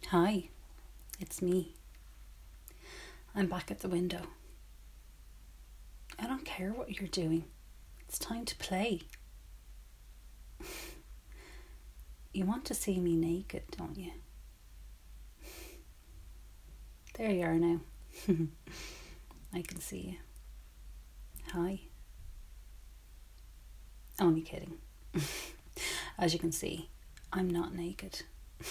Hi, it's me. I'm back at the window. I don't care what you're doing. It's time to play. You want to see me naked, don't you? There you are now. I can see you. Hi. Only kidding. As you can see, I'm not naked.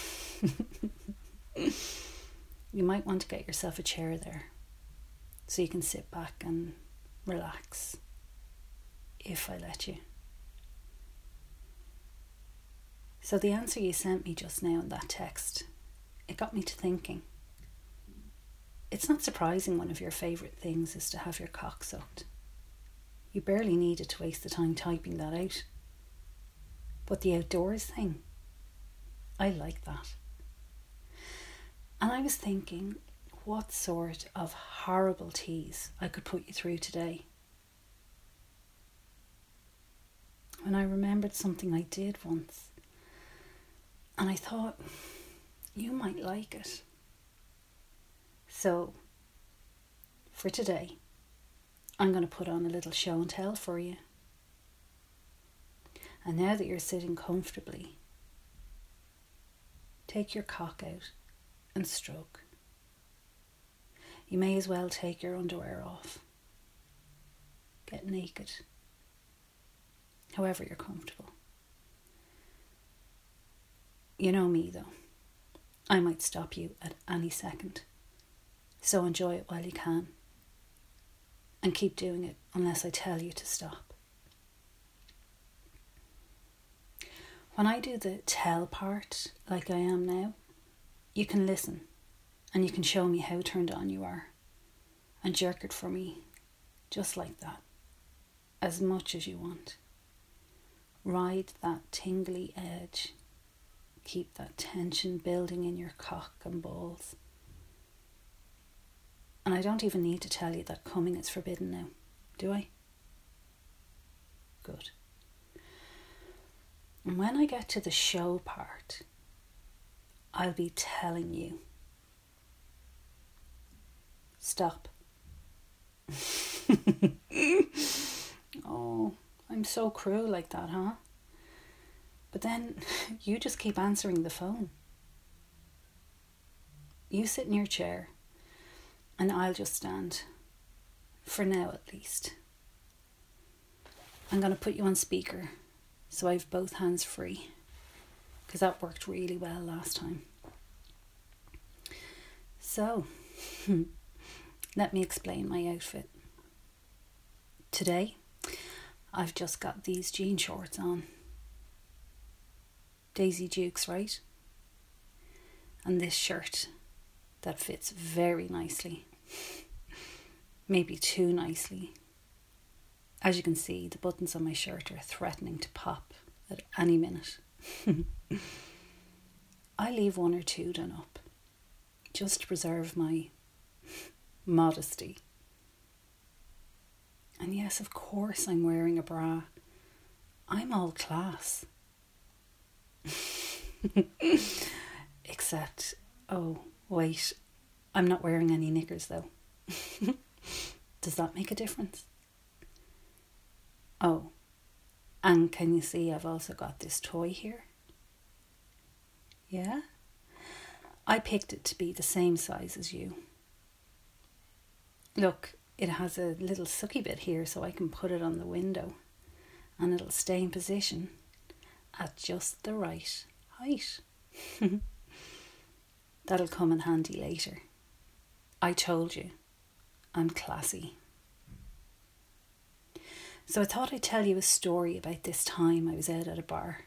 You might want to get yourself a chair there so you can sit back and relax, if I let you. So the answer you sent me just now in that text, it got me to thinking. It's not surprising one of your favourite things is to have your cock sucked. You barely needed to waste the time typing that out. But the outdoors thing, I like that. And I was thinking what sort of horrible tease I could put you through today. When I remembered something I did once, and I thought, you might like it. So, for today, I'm going to put on a little show and tell for you. And now that you're sitting comfortably, take your cock out and stroke. You may as well take your underwear off. Get naked. However you're comfortable. You know me though. I might stop you at any second. So enjoy it while you can. And keep doing it unless I tell you to stop. When I do the tell part, like I am now, you can listen and you can show me how turned on you are and jerk it for me just like that, as much as you want. Ride that tingly edge. Keep that tension building in your cock and balls. And I don't even need to tell you that coming is forbidden now, do I? Good. And when I get to the show part, I'll be telling you. Stop. Oh, I'm so cruel like that, huh? But then you just keep answering the phone. You sit in your chair and I'll just stand. For now at least. I'm going to put you on speaker so I've both hands free. Because that worked really well last time. So, let me explain my outfit. Today, I've just got these jean shorts on. Daisy Dukes, right? And this shirt that fits very nicely. Maybe too nicely. As you can see, the buttons on my shirt are threatening to pop at any minute. I leave one or two done up, just to preserve my modesty. And yes, of course I'm wearing a bra. I'm all class. Except, oh wait, I'm not wearing any knickers though. Does that make a difference? Oh, and can you see I've also got this toy here? Yeah? I picked it to be the same size as you. Look, it has a little sucky bit here so I can put it on the window and it'll stay in position at just the right height. That'll come in handy later. I told you, I'm classy. So I thought I'd tell you a story about this time I was out at a bar.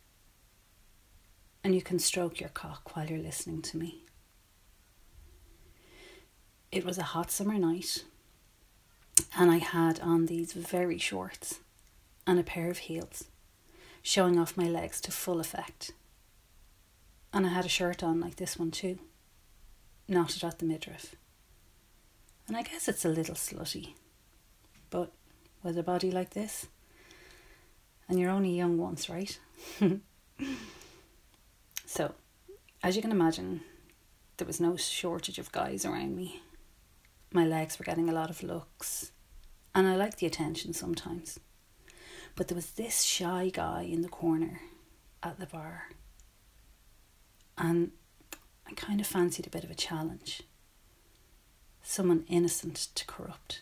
And you can stroke your cock while you're listening to me. It was a hot summer night and I had on these very shorts and a pair of heels, showing off my legs to full effect. And I had a shirt on like this one too, knotted at the midriff. And I guess it's a little slutty, but with a body like this, and you're only young once, right? So, as you can imagine, there was no shortage of guys around me. My legs were getting a lot of looks, and I liked the attention sometimes. But there was this shy guy in the corner at the bar, and I kind of fancied a bit of a challenge. Someone innocent to corrupt.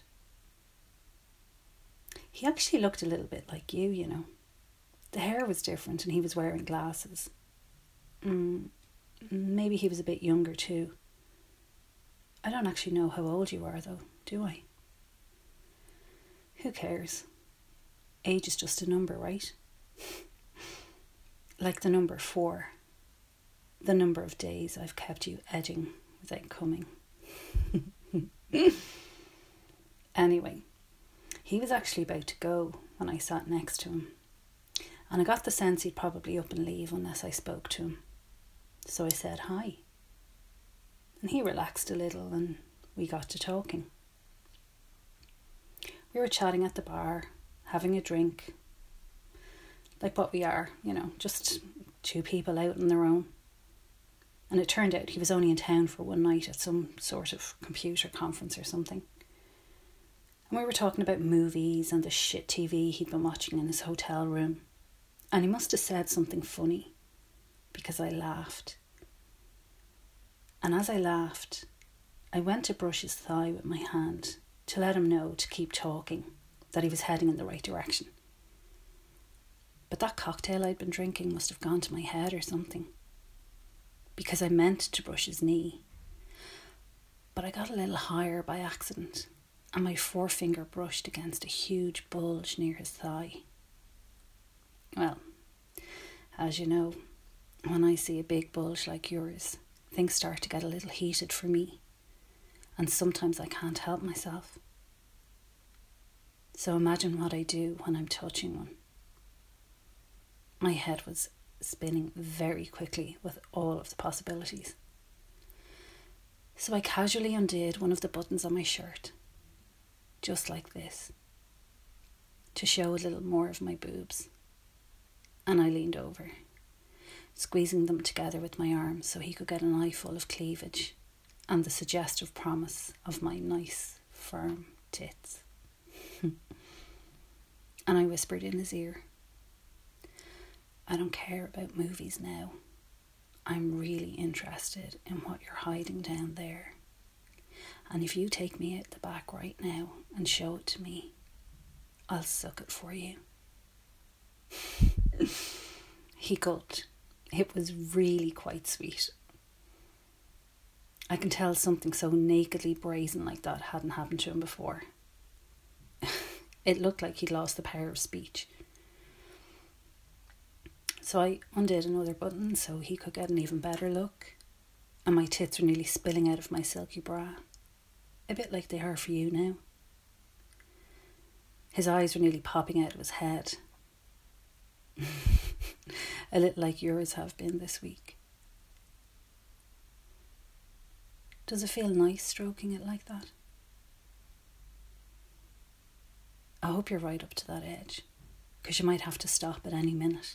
He actually looked a little bit like you, you know. The hair was different and he was wearing glasses. Maybe he was a bit younger too. I don't actually know how old you are though, do I? Who cares? Age is just a number, right? Like the number 4. The number of days I've kept you edging without coming. Anyway, he was actually about to go when I sat next to him. And I got the sense he'd probably up and leave unless I spoke to him. So I said hi. And he relaxed a little and we got to talking. We were chatting at the bar, having a drink. Like what we are, you know, just 2 people out on their own. And it turned out he was only in town for one night at some sort of computer conference or something. And we were talking about movies and the shit TV he'd been watching in his hotel room. And he must have said something funny, because I laughed. And as I laughed, I went to brush his thigh with my hand to let him know to keep talking, that he was heading in the right direction. But that cocktail I'd been drinking must have gone to my head or something, because I meant to brush his knee. But I got a little higher by accident, and my forefinger brushed against a huge bulge near his thigh. Well, as you know, when I see a big bulge like yours, things start to get a little heated for me, and sometimes I can't help myself. So imagine what I do when I'm touching one. My head was spinning very quickly with all of the possibilities. So I casually undid one of the buttons on my shirt, just like this, to show a little more of my boobs. And I leaned over, squeezing them together with my arms so he could get an eyeful of cleavage and the suggestive promise of my nice, firm tits. And I whispered in his ear, I don't care about movies now. I'm really interested in what you're hiding down there. And if you take me out the back right now and show it to me, I'll suck it for you. He gulped. It was really quite sweet. I can tell something so nakedly brazen like that hadn't happened to him before. It looked like he'd lost the power of speech. So I undid another button so he could get an even better look, and my tits were nearly spilling out of my silky bra, a bit like they are for you now. His eyes were nearly popping out of his head. A little like yours have been this week. Does it feel nice stroking it like that? I hope you're right up to that edge, because you might have to stop at any minute.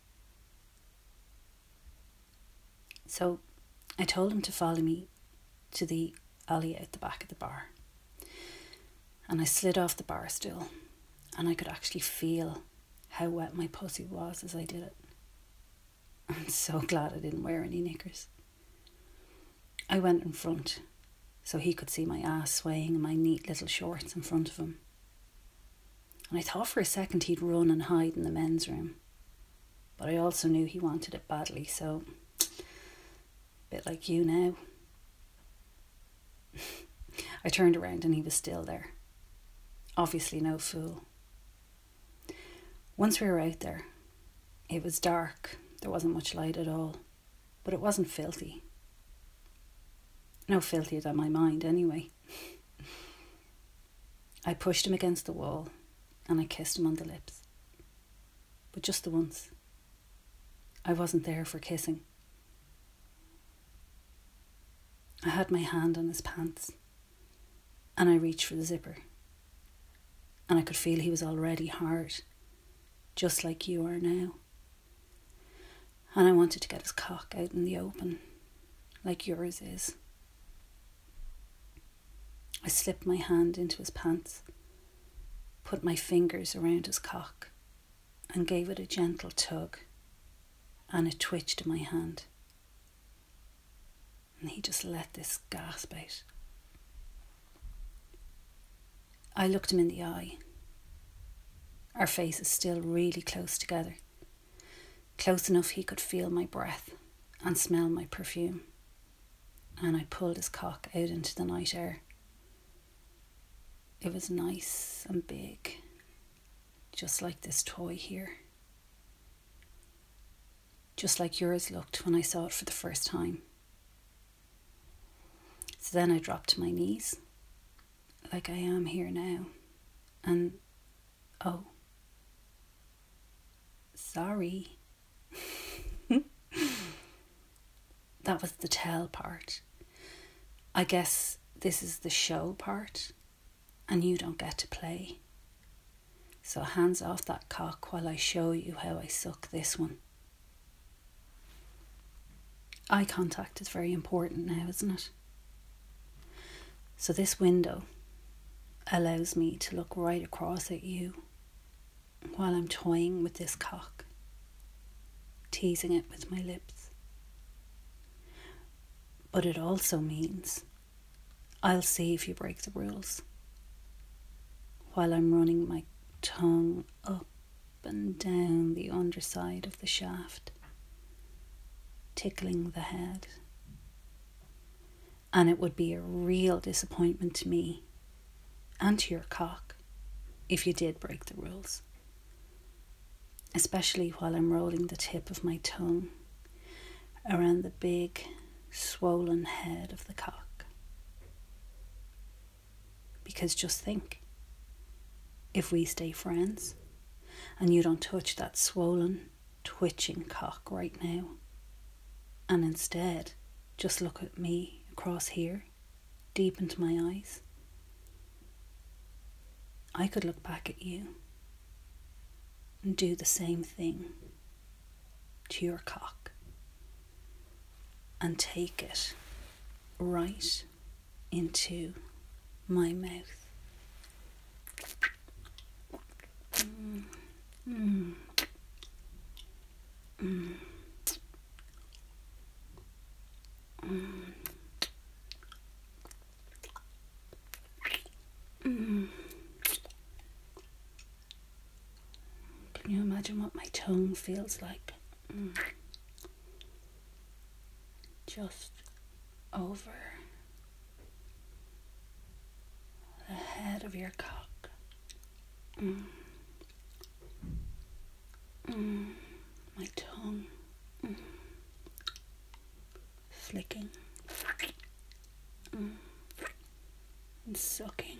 So I told him to follow me to the alley out the back of the bar. And I slid off the bar stool, and I could actually feel how wet my pussy was as I did it. I'm so glad I didn't wear any knickers. I went in front so he could see my ass swaying in my neat little shorts in front of him. And I thought for a second he'd run and hide in the men's room. But I also knew he wanted it badly, so a bit like you now. I turned around and he was still there. Obviously no fool. Once we were out there, it was dark. There wasn't much light at all, but it wasn't filthy. No filthier than my mind, anyway. I pushed him against the wall and I kissed him on the lips. But just the once. I wasn't there for kissing. I had my hand on his pants and I reached for the zipper. And I could feel he was already hard, just like you are now. And I wanted to get his cock out in the open, like yours is. I slipped my hand into his pants, put my fingers around his cock, and gave it a gentle tug, and it twitched in my hand. And he just let this gasp out. I looked him in the eye. Our faces still really close together, close enough he could feel my breath and smell my perfume. And I pulled his cock out into the night air. It was nice and big, just like this toy here. Just like yours looked when I saw it for the first time. So then I dropped to my knees, like I am here now, and oh, sorry. That was the tell part. I guess this is the show part, and you don't get to play. So hands off that cock while I show you how I suck this one. Eye contact is very important now, isn't it? So this window allows me to look right across at you while I'm toying with this cock, teasing it with my lips. But it also means I'll see if you break the rules while I'm running my tongue up and down the underside of the shaft, tickling the head. And it would be a real disappointment to me and to your cock if you did break the rules, especially while I'm rolling the tip of my tongue around the big, swollen head of the cock. Because just think, if we stay friends and you don't touch that swollen, twitching cock right now, and instead just look at me across here, deep into my eyes, I could look back at you and do the same thing to your cock and take it right into my mouth. Can you imagine what my tongue feels like? Just over the head of your cock. My tongue flicking and sucking.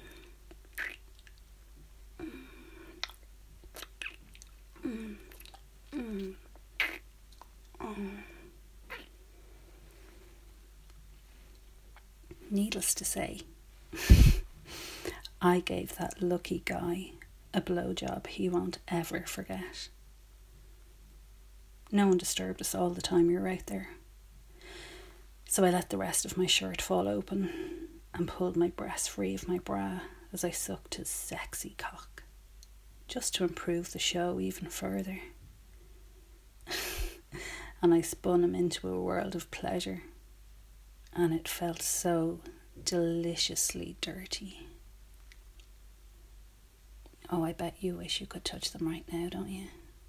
Needless to say, I gave that lucky guy a blowjob he won't ever forget. No one disturbed us all the time you were out there. So I let the rest of my shirt fall open and pulled my breast free of my bra as I sucked his sexy cock, just to improve the show even further. And I spun him into a world of pleasure, and it felt so deliciously dirty. Oh, I bet you wish you could touch them right now, don't you?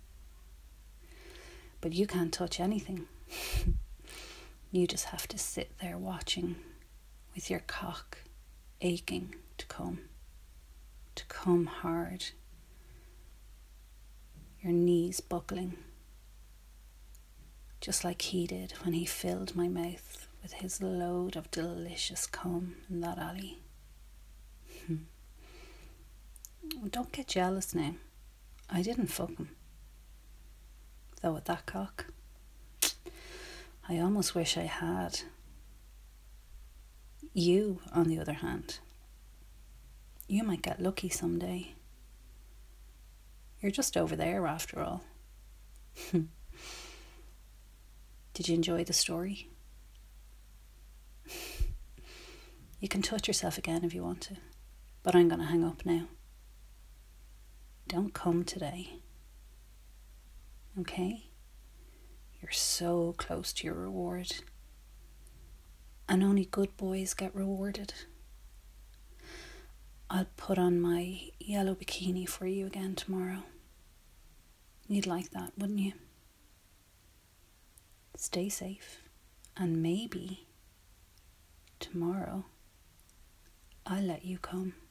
But you can't touch anything. You just have to sit there watching with your cock aching to come hard, your knees buckling, just like he did when he filled my mouth with his load of delicious cum in that alley. Don't get jealous now. I didn't fuck him. Though with that cock, I almost wish I had. You, on the other hand, you might get lucky someday. You're just over there after all. Did you enjoy the story? You can touch yourself again if you want to, but I'm going to hang up now. Don't come today. Okay? You're so close to your reward. And only good boys get rewarded. I'll put on my yellow bikini for you again tomorrow. You'd like that, wouldn't you? Stay safe. And maybe tomorrow I'll let you come.